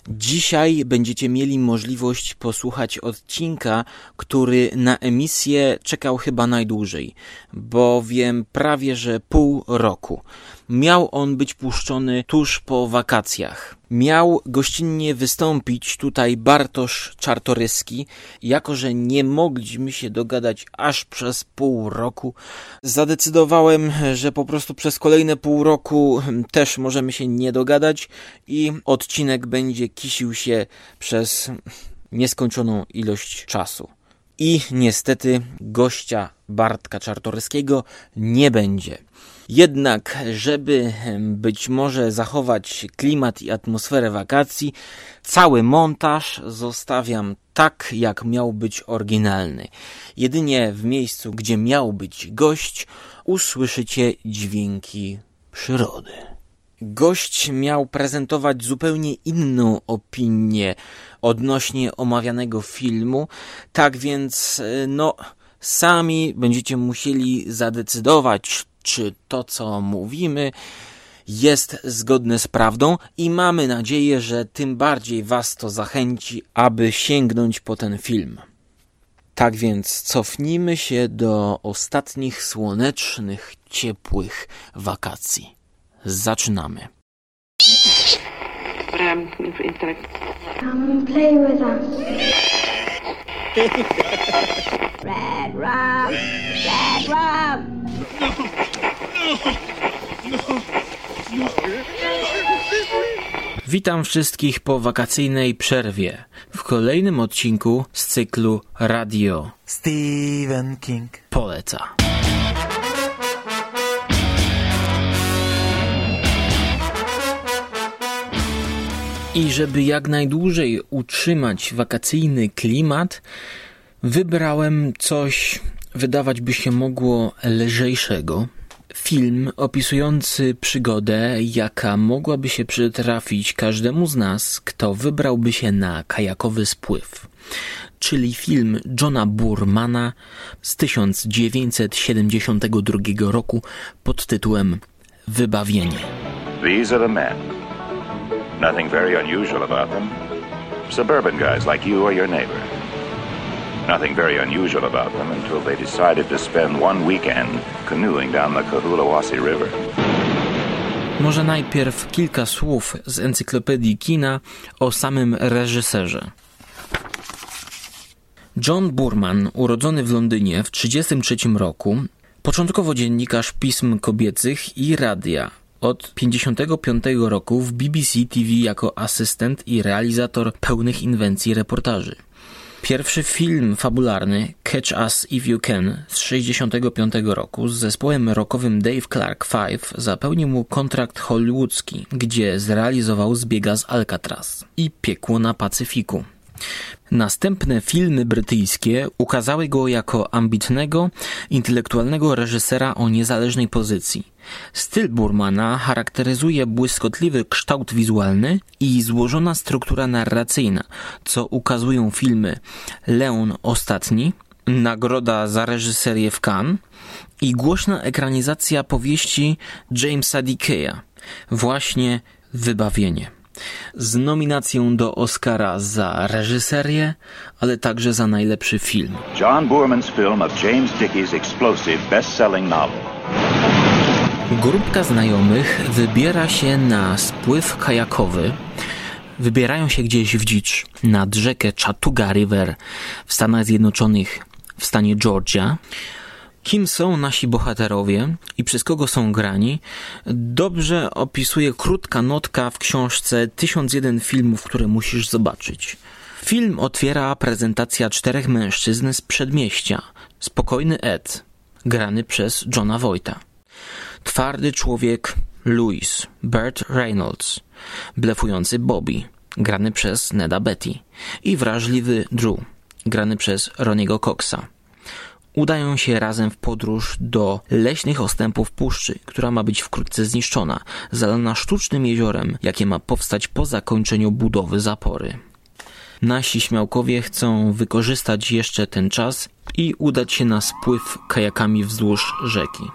Dzisiaj będziecie mieli możliwość posłuchać odcinka, który na emisję czekał chyba najdłużej, bowiem prawie że pół roku. Miał on być puszczony tuż po wakacjach. Miał gościnnie wystąpić tutaj Bartosz Czartoryski. Jako że nie mogliśmy się dogadać aż przez pół roku, zadecydowałem, że po prostu przez kolejne pół roku też możemy się nie dogadać i odcinek będzie kisił się przez nieskończoną ilość czasu. I niestety gościa Bartka Czartoryskiego nie będzie. Jednak, żeby być może zachować klimat i atmosferę wakacji, cały montaż zostawiam tak, jak miał być oryginalny. Jedynie w miejscu, gdzie miał być gość, usłyszycie dźwięki przyrody. Gość miał prezentować zupełnie inną opinię odnośnie omawianego filmu, tak więc sami będziecie musieli zadecydować, czy to, co mówimy, jest zgodne z prawdą i mamy nadzieję, że tym bardziej was to zachęci, aby sięgnąć po ten film. Tak więc cofnijmy się do ostatnich słonecznych, ciepłych wakacji. Zaczynamy. Come play with us. Red rum, red rum. Witam wszystkich po wakacyjnej przerwie w kolejnym odcinku z cyklu Radio Stephen King poleca. I żeby jak najdłużej utrzymać wakacyjny klimat, wybrałem coś, wydawać by się mogło, lżejszego. Film opisujący przygodę, jaka mogłaby się przytrafić każdemu z nas, kto wybrałby się na kajakowy spływ. Czyli film Johna Boormana z 1972 roku pod tytułem Wybawienie. These are the men. Nothing very unusual about them. Suburban guys like you or your neighbor. Nothing very unusual about them until they decided to spend one weekend canoeing down the Cohulawasi River. Może najpierw kilka słów z encyklopedii kina o samym reżyserze. John Boorman, urodzony w Londynie w 1933 roku, początkowo dziennikarz pism kobiecych i radia. Od 1955 roku w BBC TV jako asystent i realizator pełnych inwencji reportaży. Pierwszy film fabularny Catch Us If You Can z 1965 roku z zespołem rockowym Dave Clark 5 zapełnił mu kontrakt hollywoodzki, gdzie zrealizował Zbiega z Alcatraz i Piekło na Pacyfiku. Następne filmy brytyjskie ukazały go jako ambitnego, intelektualnego reżysera o niezależnej pozycji. Styl Boormana charakteryzuje błyskotliwy kształt wizualny i złożona struktura narracyjna, co ukazują filmy Leon Ostatni, nagroda za reżyserię w Cannes i głośna ekranizacja powieści Jamesa Dickeya, właśnie Wybawienie. Z nominacją do Oscara za reżyserię, ale także za najlepszy film. John Boorman's film of James Dickey's explosive best-selling novel. Grupka znajomych wybiera się na spływ kajakowy. Wybierają się gdzieś w dzicz, nad rzekę Chattooga River w Stanach Zjednoczonych, w stanie Georgia. Kim są nasi bohaterowie i przez kogo są grani, dobrze opisuje krótka notka w książce 1001 filmów, które musisz zobaczyć. Film otwiera prezentacja 4 mężczyzn z przedmieścia. Spokojny Ed, grany przez Johna Voighta. Twardy człowiek Louis, Burt Reynolds. Blefujący Bobby, grany przez Neda Beatty. I wrażliwy Drew, grany przez Ronniego Coxa. Udają się razem w podróż do leśnych ostępów puszczy, która ma być wkrótce zniszczona, zalana sztucznym jeziorem, jakie ma powstać po zakończeniu budowy zapory. Nasi śmiałkowie chcą wykorzystać jeszcze ten czas i udać się na spływ kajakami wzdłuż rzeki.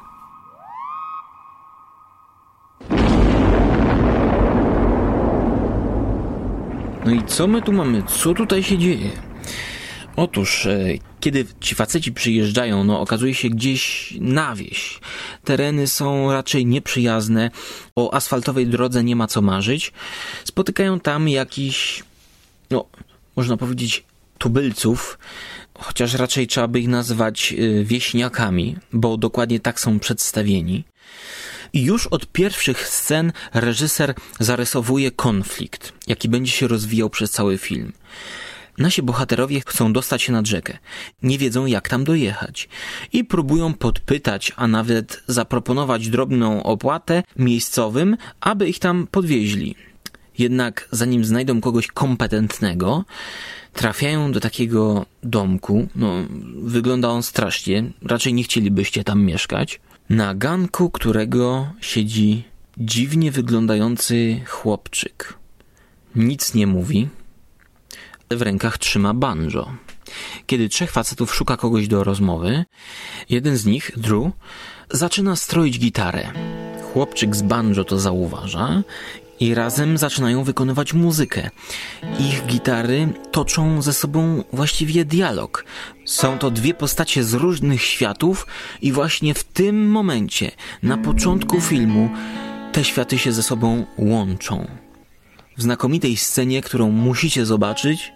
No i co my tu mamy? Co tutaj się dzieje? Otóż, kiedy ci faceci przyjeżdżają, okazuje się gdzieś na wieś. Tereny są raczej nieprzyjazne, o asfaltowej drodze nie ma co marzyć. Spotykają tam jakichś, można powiedzieć, tubylców, chociaż raczej trzeba by ich nazywać wieśniakami, bo dokładnie tak są przedstawieni. I już od pierwszych scen reżyser zarysowuje konflikt, jaki będzie się rozwijał przez cały film. Nasi bohaterowie chcą dostać się nad rzekę. Nie wiedzą, jak tam dojechać. I próbują podpytać, a nawet zaproponować drobną opłatę miejscowym, aby ich tam podwieźli. Jednak zanim znajdą kogoś kompetentnego, trafiają do takiego domku. Wygląda on strasznie. Raczej nie chcielibyście tam mieszkać. Na ganku którego siedzi dziwnie wyglądający chłopczyk. Nic nie mówi. W rękach trzyma banjo. Kiedy 3 facetów szuka kogoś do rozmowy, jeden z nich, Drew, zaczyna stroić gitarę. Chłopczyk z banjo to zauważa i razem zaczynają wykonywać muzykę. Ich gitary toczą ze sobą właściwie dialog. Są to 2 postacie z różnych światów i właśnie w tym momencie, na początku filmu, te światy się ze sobą łączą. W znakomitej scenie, którą musicie zobaczyć,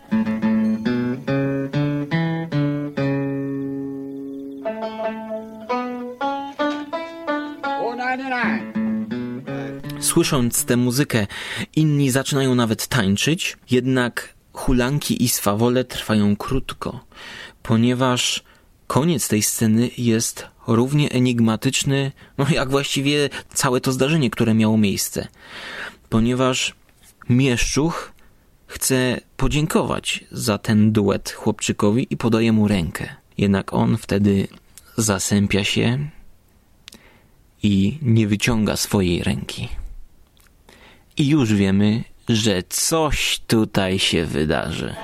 słysząc tę muzykę, inni zaczynają nawet tańczyć, jednak hulanki i swawole trwają krótko, ponieważ koniec tej sceny jest równie enigmatyczny, jak właściwie całe to zdarzenie, które miało miejsce. Ponieważ Mieszczuch chce podziękować za ten duet chłopczykowi i podaje mu rękę. Jednak on wtedy zasępia się i nie wyciąga swojej ręki. I już wiemy, że coś tutaj się wydarzy.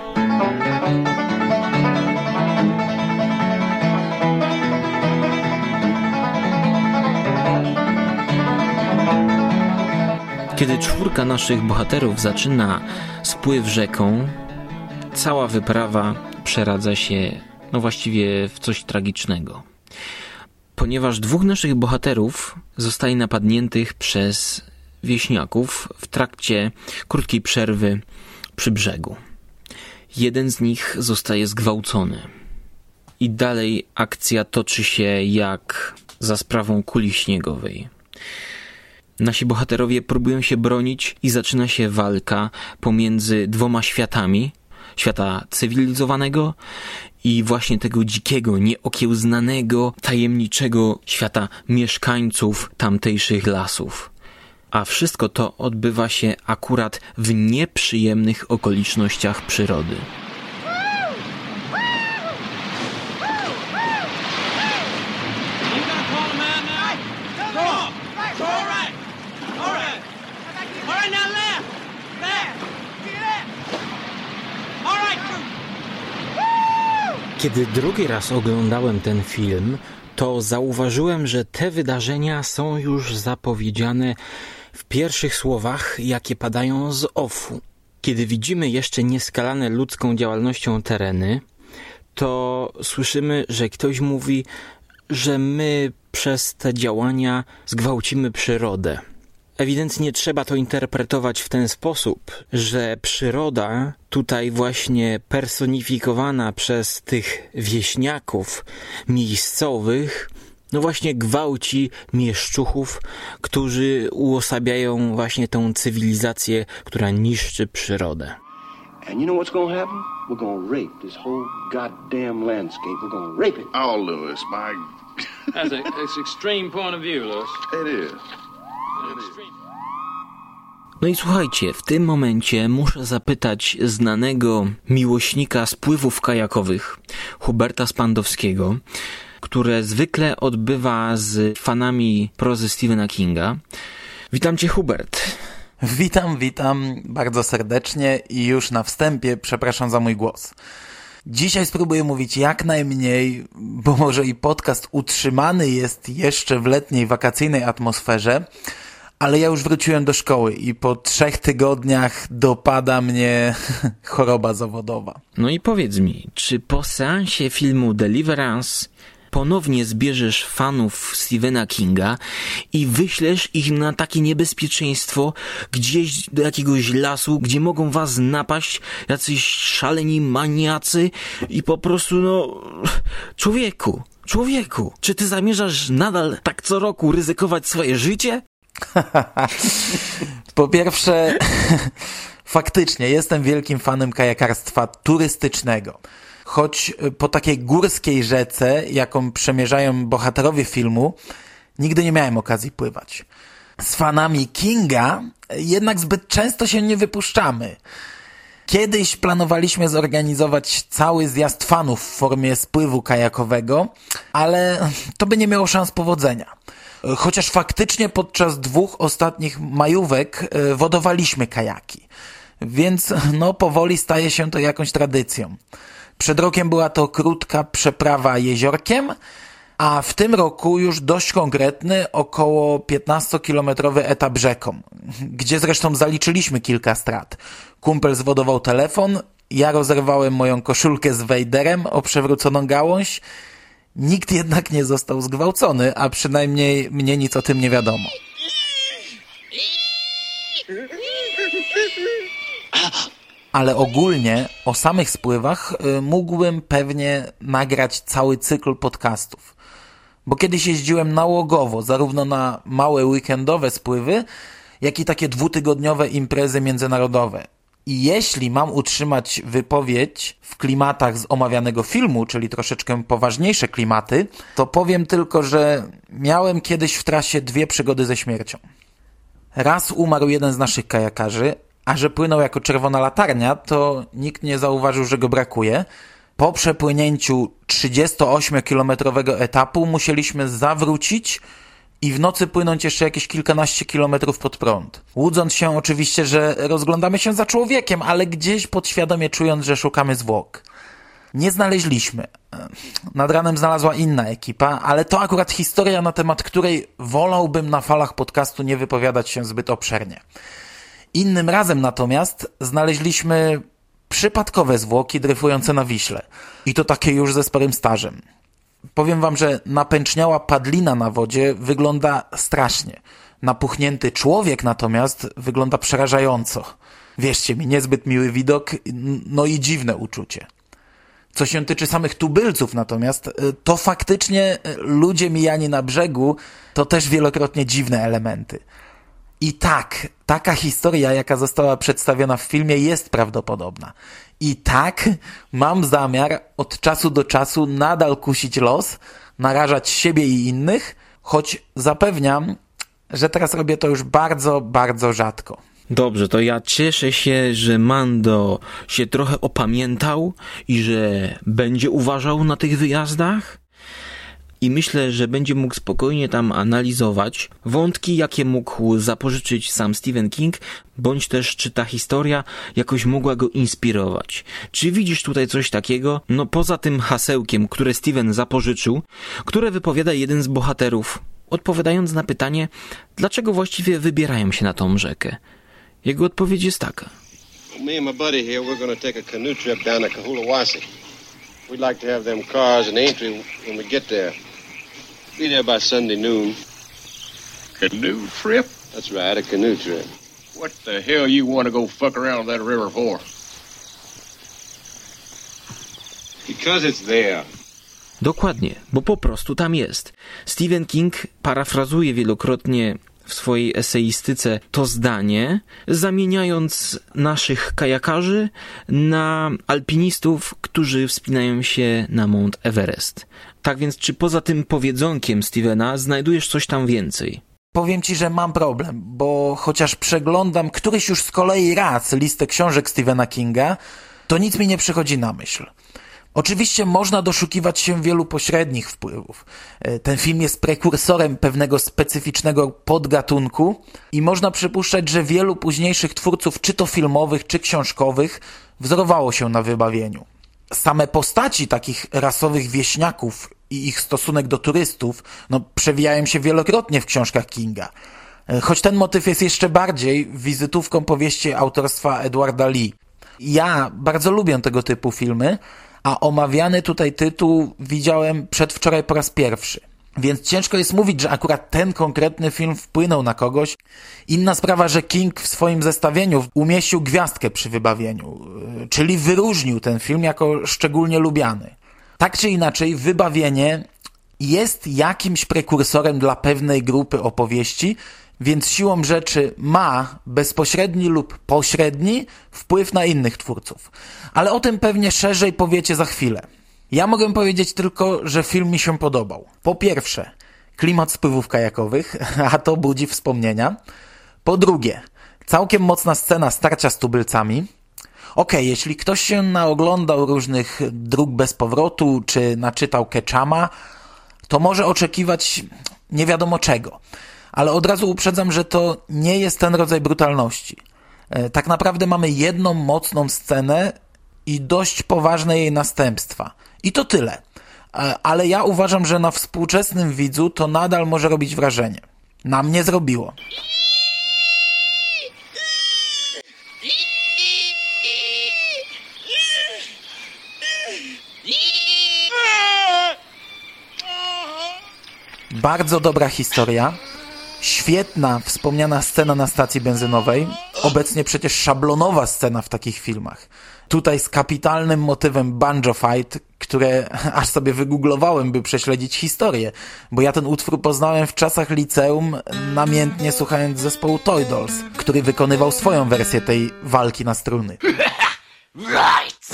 Kiedy 4 naszych bohaterów zaczyna spływ rzeką, cała wyprawa przeradza się właściwie w coś tragicznego. Ponieważ 2 naszych bohaterów zostaje napadniętych przez wieśniaków w trakcie krótkiej przerwy przy brzegu. Jeden z nich zostaje zgwałcony. I dalej akcja toczy się jak za sprawą kuli śniegowej. Nasi bohaterowie próbują się bronić i zaczyna się walka pomiędzy 2 światami. Świata cywilizowanego i właśnie tego dzikiego, nieokiełznanego, tajemniczego świata mieszkańców tamtejszych lasów. A wszystko to odbywa się akurat w nieprzyjemnych okolicznościach przyrody. Kiedy drugi raz oglądałem ten film, to zauważyłem, że te wydarzenia są już zapowiedziane w pierwszych słowach, jakie padają z offu. Kiedy widzimy jeszcze nieskalane ludzką działalnością tereny, to słyszymy, że ktoś mówi, że my przez te działania zgwałcimy przyrodę. Ewidentnie trzeba to interpretować w ten sposób, że przyroda tutaj właśnie personifikowana przez tych wieśniaków miejscowych, właśnie gwałci mieszczuchów, którzy uosabiają właśnie tą cywilizację, która niszczy przyrodę. And you know what's gonna happen? We're gonna rape this whole goddamn landscape. We're gonna rape it. Oh, Lewis, That's an extreme point of view, Lewis. It is. No i słuchajcie, w tym momencie muszę zapytać znanego miłośnika spływów kajakowych, Huberta Spandowskiego, które zwykle odbywa z fanami prozy Stephena Kinga. Witam cię, Hubert. Witam bardzo serdecznie i już na wstępie przepraszam za mój głos. Dzisiaj spróbuję mówić jak najmniej, bo może i podcast utrzymany jest jeszcze w letniej, wakacyjnej atmosferze, ale ja już wróciłem do szkoły i po 3 tygodniach dopada mnie choroba zawodowa. No i powiedz mi, czy po seansie filmu Deliverance ponownie zbierzesz fanów Stephena Kinga i wyślesz ich na takie niebezpieczeństwo gdzieś do jakiegoś lasu, gdzie mogą was napaść jacyś szaleni maniacy i po prostu Człowieku, czy ty zamierzasz nadal tak co roku ryzykować swoje życie? Po pierwsze, faktycznie jestem wielkim fanem kajakarstwa turystycznego. Choć po takiej górskiej rzece, jaką przemierzają bohaterowie filmu, nigdy nie miałem okazji pływać. Z fanami Kinga jednak zbyt często się nie wypuszczamy. Kiedyś planowaliśmy zorganizować cały zjazd fanów w formie spływu kajakowego, ale to by nie miało szans powodzenia. Chociaż faktycznie podczas 2 ostatnich majówek wodowaliśmy kajaki. Więc powoli staje się to jakąś tradycją. Przed rokiem była to krótka przeprawa jeziorkiem, a w tym roku już dość konkretny, około 15-kilometrowy etap rzeką, gdzie zresztą zaliczyliśmy kilka strat. Kumpel zwodował telefon, ja rozerwałem moją koszulkę z Vaderem o przewróconą gałąź. Nikt jednak nie został zgwałcony, a przynajmniej mnie nic o tym nie wiadomo. Ale ogólnie o samych spływach mógłbym pewnie nagrać cały cykl podcastów. Bo kiedyś jeździłem nałogowo, zarówno na małe weekendowe spływy, jak i takie 2-tygodniowe imprezy międzynarodowe. I jeśli mam utrzymać wypowiedź w klimatach z omawianego filmu, czyli troszeczkę poważniejsze klimaty, to powiem tylko, że miałem kiedyś w trasie 2 przygody ze śmiercią. Raz umarł jeden z naszych kajakarzy, a że płynął jako czerwona latarnia, to nikt nie zauważył, że go brakuje. Po przepłynięciu 38-kilometrowego etapu musieliśmy zawrócić i w nocy płynąć jeszcze jakieś kilkanaście kilometrów pod prąd. Łudząc się oczywiście, że rozglądamy się za człowiekiem, ale gdzieś podświadomie czując, że szukamy zwłok. Nie znaleźliśmy. Nad ranem znalazła inna ekipa, ale to akurat historia, na temat której wolałbym na falach podcastu nie wypowiadać się zbyt obszernie. Innym razem natomiast znaleźliśmy przypadkowe zwłoki dryfujące na Wiśle. I to takie już ze sporym stażem. Powiem wam, że napęczniała padlina na wodzie wygląda strasznie. Napuchnięty człowiek natomiast wygląda przerażająco. Wierzcie mi, niezbyt miły widok, no i dziwne uczucie. Co się tyczy samych tubylców natomiast, to faktycznie ludzie mijani na brzegu to też wielokrotnie dziwne elementy. I tak, taka historia, jaka została przedstawiona w filmie, jest prawdopodobna. I tak, mam zamiar od czasu do czasu nadal kusić los, narażać siebie i innych, choć zapewniam, że teraz robię to już bardzo, bardzo rzadko. Dobrze, to ja cieszę się, że Mando się trochę opamiętał i że będzie uważał na tych wyjazdach. I myślę, że będzie mógł spokojnie tam analizować wątki, jakie mógł zapożyczyć sam Stephen King, bądź też czy ta historia jakoś mogła go inspirować. Czy widzisz tutaj coś takiego? No poza tym hasełkiem, które Steven zapożyczył, które wypowiada jeden z bohaterów, odpowiadając na pytanie, dlaczego właściwie wybierają się na tą rzekę. Jego odpowiedź jest taka. Me and my buddy here, we're going to take a canoe trip down to Cohulawasi. We'd like to have them cars in Aintree when we get there. Be there by Sunday noon. Canoe trip? That's right, a canoe trip. What the hell you want to go fuck around that river for? Because it's there. Dokładnie, bo po prostu tam jest. Stephen King parafrazuje wielokrotnie w swojej eseistyce to zdanie, zamieniając naszych kajakarzy na alpinistów, którzy wspinają się na Mount Everest. Tak więc, czy poza tym powiedzonkiem Stephena znajdujesz coś tam więcej? Powiem ci, że mam problem, bo chociaż przeglądam któryś już z kolei raz listę książek Stephena Kinga, to nic mi nie przychodzi na myśl. Oczywiście można doszukiwać się wielu pośrednich wpływów. Ten film jest prekursorem pewnego specyficznego podgatunku i można przypuszczać, że wielu późniejszych twórców, czy to filmowych, czy książkowych, wzorowało się na wybawieniu. Same postaci takich rasowych wieśniaków i ich stosunek do turystów przewijają się wielokrotnie w książkach Kinga. Choć ten motyw jest jeszcze bardziej wizytówką powieści autorstwa Edwarda Lee. Ja bardzo lubię tego typu filmy, a omawiany tutaj tytuł widziałem przedwczoraj po raz pierwszy. Więc ciężko jest mówić, że akurat ten konkretny film wpłynął na kogoś. Inna sprawa, że King w swoim zestawieniu umieścił gwiazdkę przy Wybawieniu, czyli wyróżnił ten film jako szczególnie lubiany. Tak czy inaczej, Wybawienie jest jakimś prekursorem dla pewnej grupy opowieści, więc siłą rzeczy ma bezpośredni lub pośredni wpływ na innych twórców. Ale o tym pewnie szerzej powiecie za chwilę. Ja mogę powiedzieć tylko, że film mi się podobał. Po pierwsze, klimat spływów kajakowych, a to budzi wspomnienia. Po drugie, całkiem mocna scena starcia z tubylcami. Jeśli ktoś się naoglądał różnych Dróg bez powrotu, czy naczytał Ketchama, to może oczekiwać nie wiadomo czego. Ale od razu uprzedzam, że to nie jest ten rodzaj brutalności. Tak naprawdę mamy jedną mocną scenę i dość poważne jej następstwa. I to tyle. Ale ja uważam, że na współczesnym widzu to nadal może robić wrażenie. Na mnie zrobiło. Bardzo dobra historia. Świetna, wspomniana scena na stacji benzynowej. Obecnie przecież szablonowa scena w takich filmach. Tutaj z kapitalnym motywem Banjo Fight, które aż sobie wygooglowałem, by prześledzić historię. Bo ja ten utwór poznałem w czasach liceum, namiętnie słuchając zespołu Toy Dolls, który wykonywał swoją wersję tej walki na struny. Right!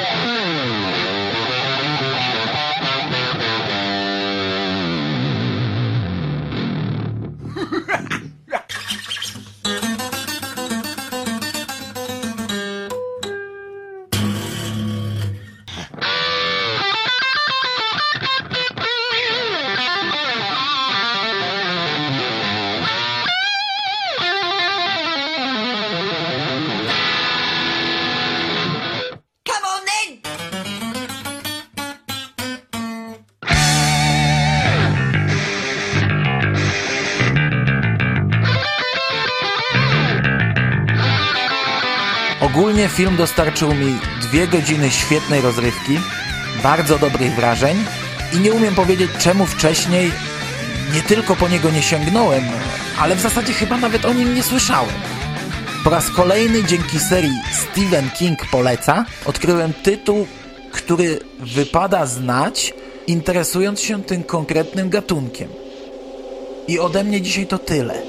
Ogólnie film dostarczył mi 2 godziny świetnej rozrywki, bardzo dobrych wrażeń i nie umiem powiedzieć, czemu wcześniej nie tylko po niego nie sięgnąłem, ale w zasadzie chyba nawet o nim nie słyszałem. Po raz kolejny dzięki serii Stephen King poleca odkryłem tytuł, który wypada znać, interesując się tym konkretnym gatunkiem. I ode mnie dzisiaj to tyle.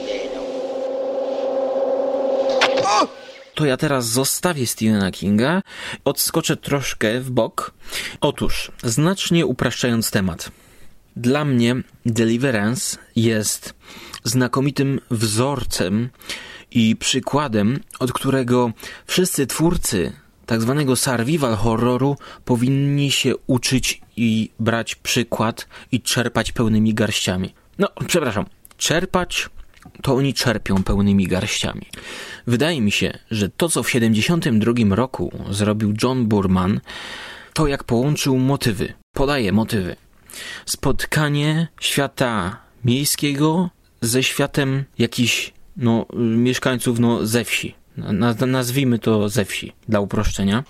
To ja teraz zostawię Stephena Kinga, odskoczę troszkę w bok. Otóż, znacznie upraszczając temat, dla mnie Deliverance jest znakomitym wzorcem i przykładem, od którego wszyscy twórcy tak zwanego survival horroru powinni się uczyć i brać przykład i czerpać pełnymi garściami. Czerpać to oni czerpią pełnymi garściami. Wydaje mi się, że to, co w 1972 roku zrobił John Boorman, to jak połączył motywy. Podaje motywy. Spotkanie świata miejskiego ze światem jakichś mieszkańców ze wsi. Nazwijmy to ze wsi, dla uproszczenia.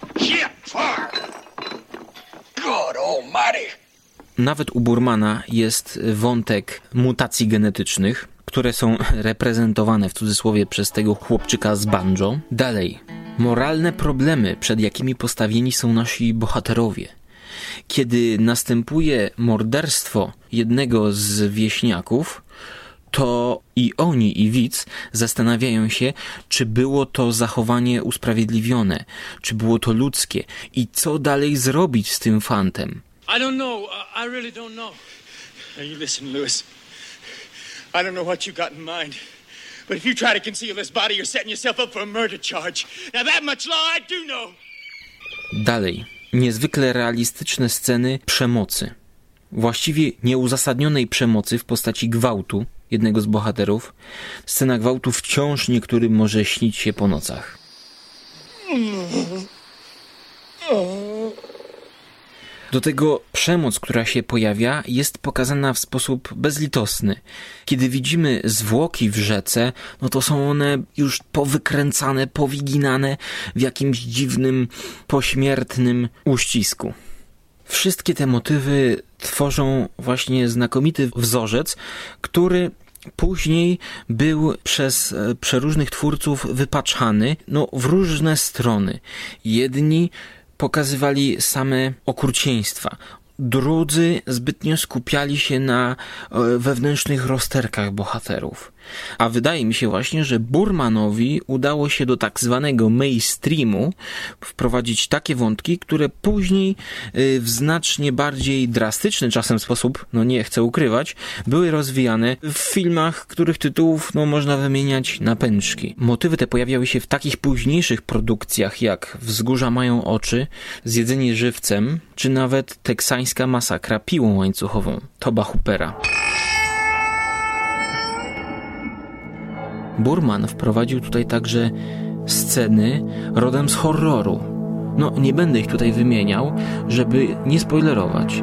Nawet u Boormana jest wątek mutacji genetycznych, które są reprezentowane w cudzysłowie przez tego chłopczyka z banjo. Dalej, moralne problemy, przed jakimi postawieni są nasi bohaterowie. Kiedy następuje morderstwo jednego z wieśniaków, to i oni, i widz zastanawiają się, czy było to zachowanie usprawiedliwione, czy było to ludzkie i co dalej zrobić z tym fantem. I don't know. I really don't know. Now you listen, Lewis. I don't know what you got in mind, but if you try to conceal this body, you're setting yourself up for a murder charge. Now that much law I do know. Dalej. Niezwykle realistyczne sceny przemocy. Właściwie nieuzasadnionej przemocy w postaci gwałtu jednego z bohaterów. Scena gwałtu wciąż niektórym może śnić się po nocach. Do tego przemoc, która się pojawia, jest pokazana w sposób bezlitosny. Kiedy widzimy zwłoki w rzece, no to są one już powykręcane, powyginane w jakimś dziwnym, pośmiertnym uścisku. Wszystkie te motywy tworzą właśnie znakomity wzorzec, który później był przez przeróżnych twórców wypaczany w różne strony. Jedni pokazywali same okrucieństwa, drudzy zbytnio skupiali się na wewnętrznych rozterkach bohaterów. A wydaje mi się właśnie, że Boormanowi udało się do tak zwanego mainstreamu wprowadzić takie wątki, które później w znacznie bardziej drastyczny czasem sposób, nie chcę ukrywać, były rozwijane w filmach, których tytułów można wymieniać na pęczki. Motywy te pojawiały się w takich późniejszych produkcjach jak Wzgórza mają oczy, Zjedzenie żywcem, czy nawet Teksańska masakra piłą łańcuchową Toba Hoopera. Boorman wprowadził tutaj także sceny rodem z horroru. Nie będę ich tutaj wymieniał, żeby nie spoilerować.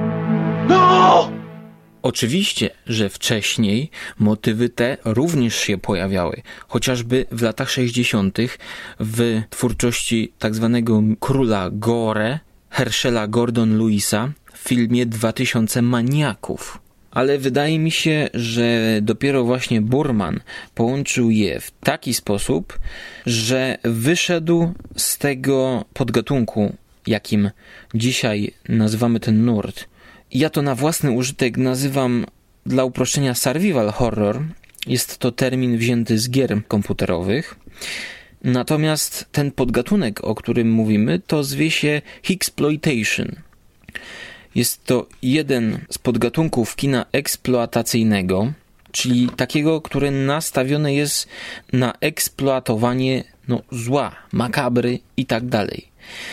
No! Oczywiście, że wcześniej motywy te również się pojawiały. Chociażby w latach 60. w twórczości tak zwanego króla Gore, Herschela Gordon Lewisa w filmie 2000 Maniaków. Ale wydaje mi się, że dopiero właśnie Boorman połączył je w taki sposób, że wyszedł z tego podgatunku, jakim dzisiaj nazywamy ten nurt. Ja to na własny użytek nazywam dla uproszczenia survival horror. Jest to termin wzięty z gier komputerowych. Natomiast ten podgatunek, o którym mówimy, to zwie się Hicksploitation. Jest to jeden z podgatunków kina eksploatacyjnego, czyli takiego, które nastawione jest na eksploatowanie zła, makabry i tak dalej.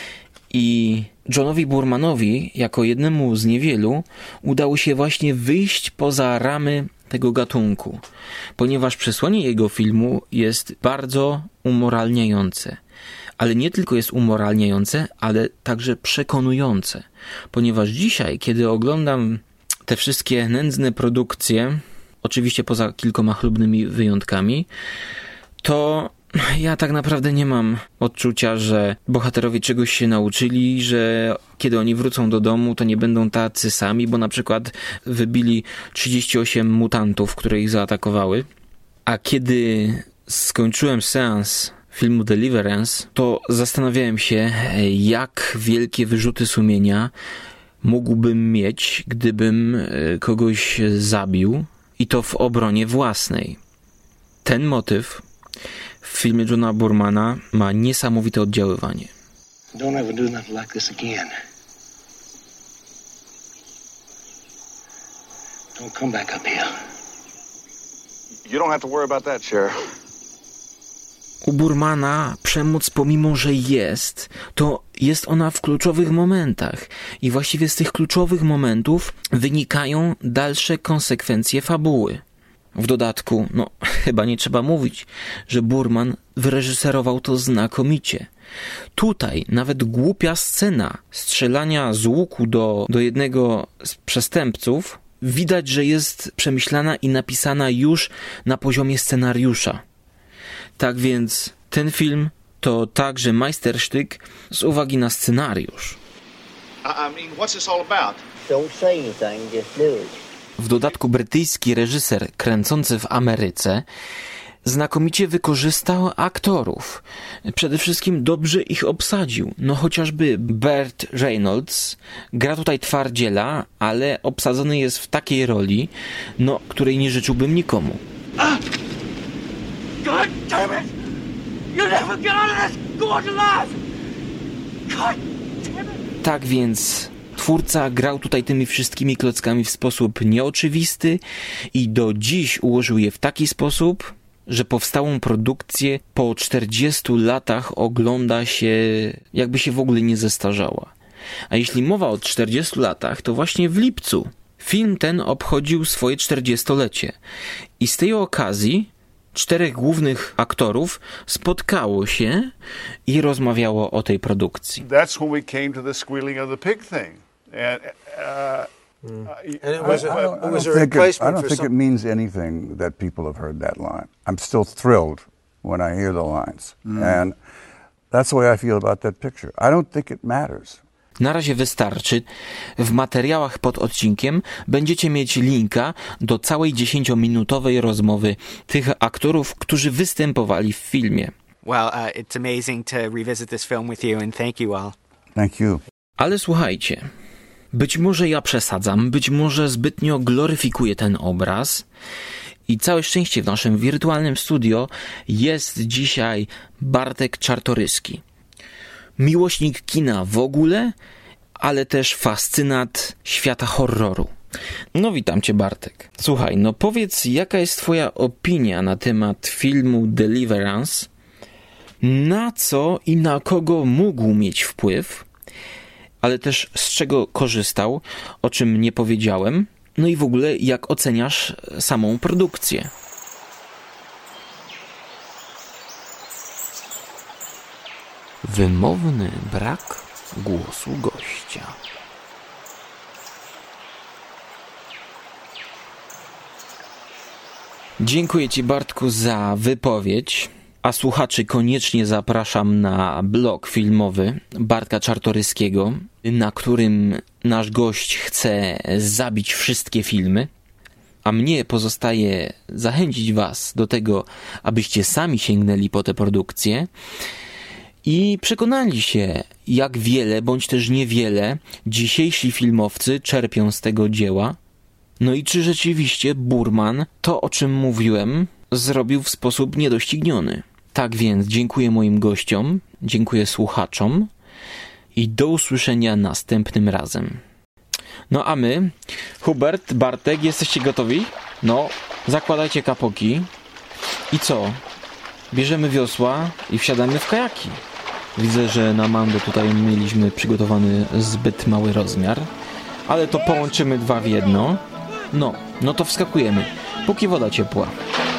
I Johnowi Boormanowi, jako jednemu z niewielu, udało się właśnie wyjść poza ramy tego gatunku, ponieważ przesłanie jego filmu jest bardzo umoralniające. Ale nie tylko jest umoralniające, ale także przekonujące. Ponieważ dzisiaj, kiedy oglądam te wszystkie nędzne produkcje, oczywiście poza kilkoma chlubnymi wyjątkami, to ja tak naprawdę nie mam odczucia, że bohaterowie czegoś się nauczyli, że kiedy oni wrócą do domu, to nie będą tacy sami, bo na przykład wybili 38 mutantów, które ich zaatakowały. A kiedy skończyłem seans filmu Deliverance, to zastanawiałem się, jak wielkie wyrzuty sumienia mógłbym mieć, gdybym kogoś zabił i to w obronie własnej. Ten motyw w filmie Johna Boormana ma niesamowite oddziaływanie. Don't ever do nothing like this again. Don't come back up here. You don't have to worry about that, Sheriff. U Boormana przemoc, pomimo że to jest ona w kluczowych momentach. I właściwie z tych kluczowych momentów wynikają dalsze konsekwencje fabuły. W dodatku, chyba nie trzeba mówić, że Boorman wyreżyserował to znakomicie. Tutaj nawet głupia scena strzelania z łuku do jednego z przestępców widać, że jest przemyślana i napisana już na poziomie scenariusza. Tak więc ten film to także majstersztyk z uwagi na scenariusz. What's this all about? Don't say anything, just do it. W dodatku brytyjski reżyser kręcący w Ameryce znakomicie wykorzystał aktorów. Przede wszystkim dobrze ich obsadził. Chociażby Burt Reynolds gra tutaj twardziela, ale obsadzony jest w takiej roli, której nie życzyłbym nikomu. God damn it! You'll never get out of this gorge alive! God damn it! Tak więc twórca grał tutaj tymi wszystkimi klockami w sposób nieoczywisty i do dziś ułożył je w taki sposób, że powstałą produkcję po 40 latach ogląda się, jakby się w ogóle nie zestarzała. A jeśli mowa o 40 latach, to właśnie w lipcu film ten obchodził swoje 40-lecie. I z tej okazji 4 głównych aktorów spotkało się i rozmawiało o tej produkcji. That's when we came to the squealing of the pig thing. And it was a replacement for something. It means anything that people have heard that line. I'm still thrilled when I hear the lines. And that's the way I feel about that picture. I don't think it matters. Na razie wystarczy. W materiałach pod odcinkiem będziecie mieć linka do całej 10-minutowej rozmowy tych aktorów, którzy występowali w filmie. Well, it's amazing to revisit this film with you and thank you all. Thank you. Ale słuchajcie, być może ja przesadzam, być może zbytnio gloryfikuję ten obraz i całe szczęście w naszym wirtualnym studio jest dzisiaj Bartek Czartoryski. Miłośnik kina w ogóle, ale też fascynat świata horroru. No witam cię, Bartek. Słuchaj, no powiedz, jaka jest twoja opinia na temat filmu Deliverance? Na co i na kogo mógł mieć wpływ? Ale też z czego korzystał, o czym nie powiedziałem? No i w ogóle, jak oceniasz samą produkcję? Wymowny brak głosu gościa. Dziękuję ci, Bartku, za wypowiedź, a słuchaczy koniecznie zapraszam na blog filmowy Bartka Czartoryskiego, na którym nasz gość chce zabić wszystkie filmy, a mnie pozostaje zachęcić was do tego, abyście sami sięgnęli po tę produkcję i przekonali się, jak wiele bądź też niewiele dzisiejsi filmowcy czerpią z tego dzieła. No i czy rzeczywiście Boorman to, o czym mówiłem, zrobił w sposób niedościgniony. Tak więc dziękuję moim gościom, dziękuję słuchaczom i do usłyszenia następnym razem. No a my, Hubert, Bartek, jesteście gotowi? No, zakładajcie kapoki. I co? Bierzemy wiosła i wsiadamy w kajaki. Widzę, że na Mando tutaj mieliśmy przygotowany zbyt mały rozmiar, ale to połączymy 2 w 1. No to wskakujemy, póki woda ciepła.